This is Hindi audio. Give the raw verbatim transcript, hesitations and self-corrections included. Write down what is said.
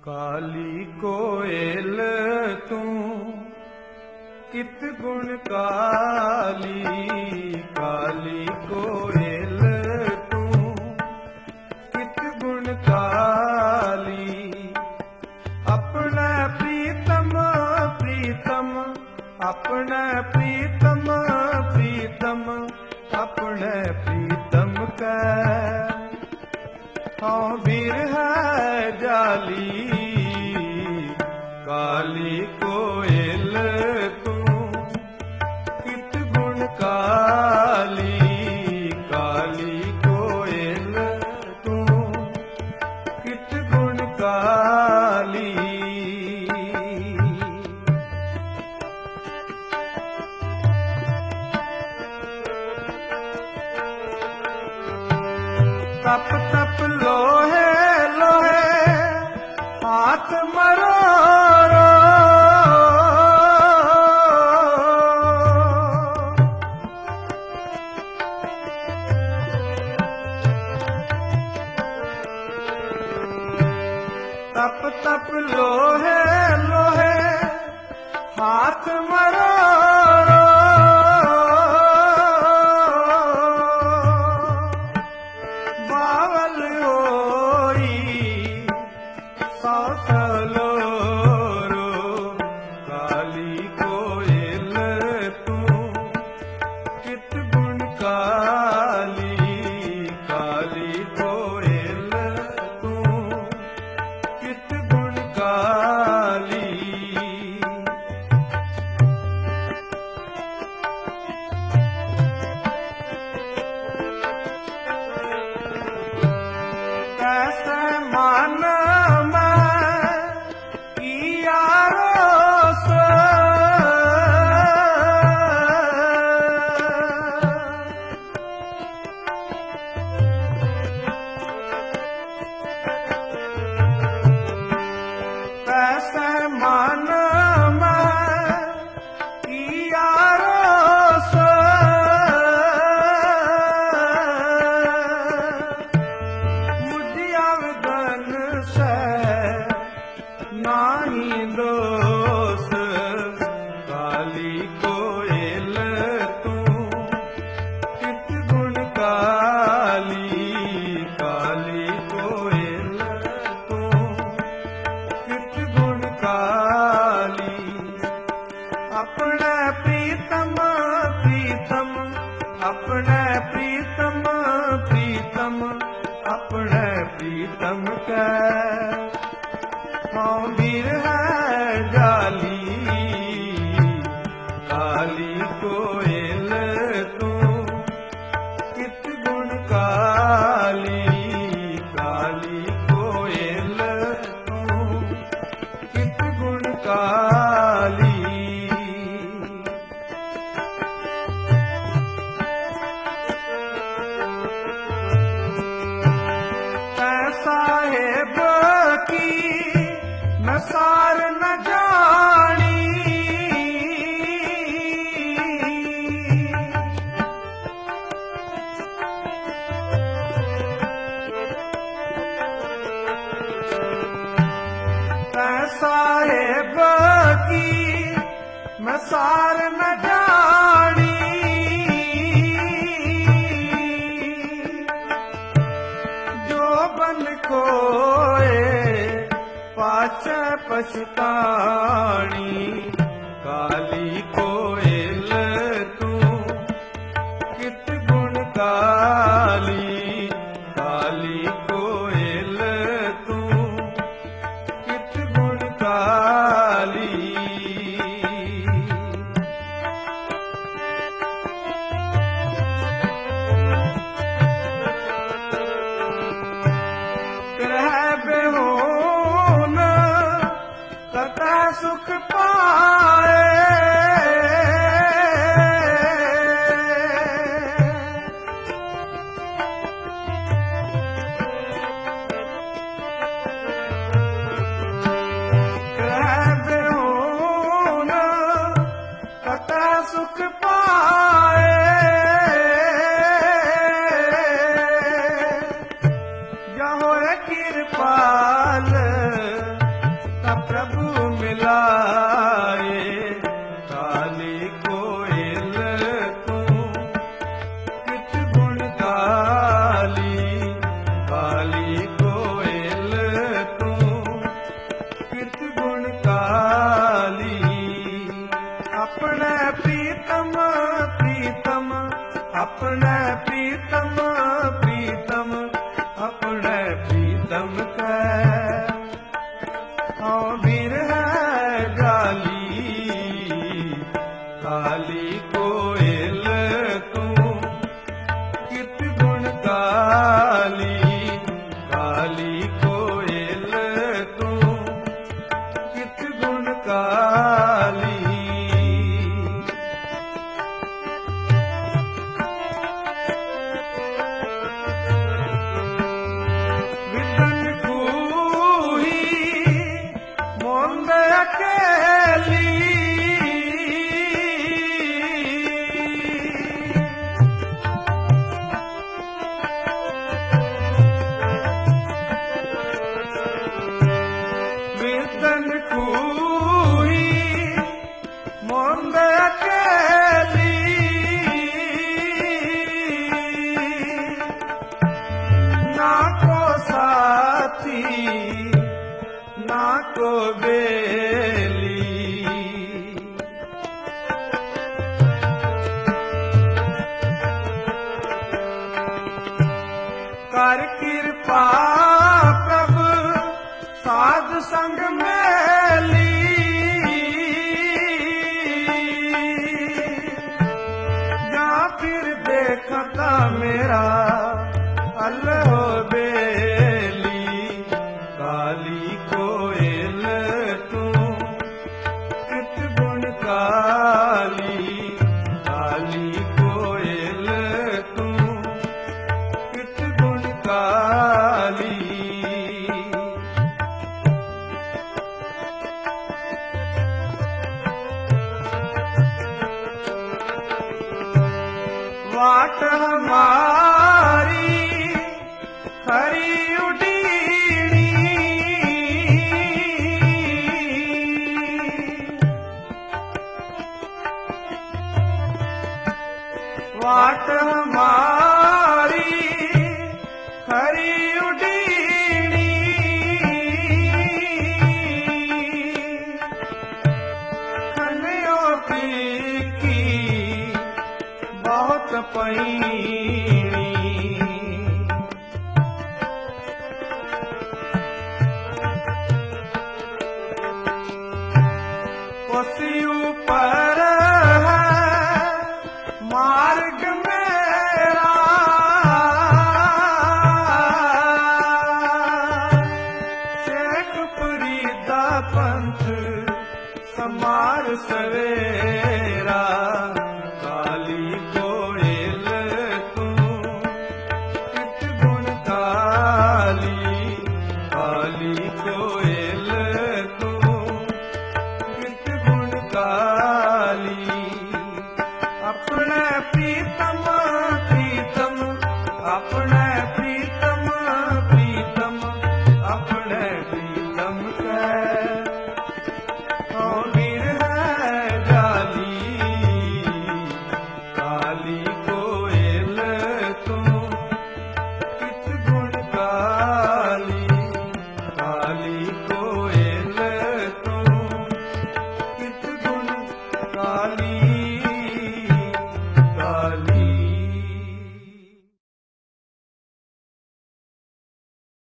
काली कोयल तू कित गुण काली, काली कोयल तू कित गुण काली। अपने प्रीतम प्रीतम अपने प्रीतम प्रीतम अपने प्रीतम का हाँ वीर है जाली। काली कोयल तू कित गुण काली, काली कोयल तू कित गुण काली। तप तप लोहे लोहे हाथ मरोरो, तप तप लोहे लोहे हाथ मरोरो। बावल होई सौ सलोरो, काली कोयल तू कित गुण काली, काली कोयल तू कित गुण काली। कैसे मान मैं किया रोस, कैसे मान मैं किया रोस। मुझ से नाही दोष, काली कोयल तू कित गुण काली, काली कोयल तू कित गुण काली। अपने प्रीतम प्रीतम अपने प्रीतम प्रीतम अपने प्रीतम का हाँ वीर है जाली। काली कोयल तू कित गुण काली, काली कोयल तू कित गुण काली। साहेब की मैं सार न जानी, साहेब की मैं सार न जानी। बन खोए पाछे पछतानी, काली कोयल तू कित गुण काली, काली कोयल तू कित गुण काली। सुख पाए कथा सुख पाए। जहो कृपाल प्रभु मिलाए। काली कोयल तू कित गुण काली, काली कोयल तू कित गुण काली। अपने प्रीतम प्रीतम, अपने प्रीतम प्रीतम, अपने प्रीतम कै हाँ वीर है जाली। काली कोयल तू कित गुण काली, काली कोयल तू कित गुण काली। ना को बेली, कर कृपा प्रभु साध संग मेली। जा फिर देखता मेरा अल्लाह बेली। काली कोयल तू कित गुण काली, काली कोयल तू कित गुण काली। वाट हमारी खरी उडीणी, वाट हमारी खरी उडीणी। खनियों की बहुत पैनी, उसी ऊपर है मार्ग मेरा। शेख फरीदा पंथ समार सवेरा। काली कोयल तू कित गुण काली, काली कोयल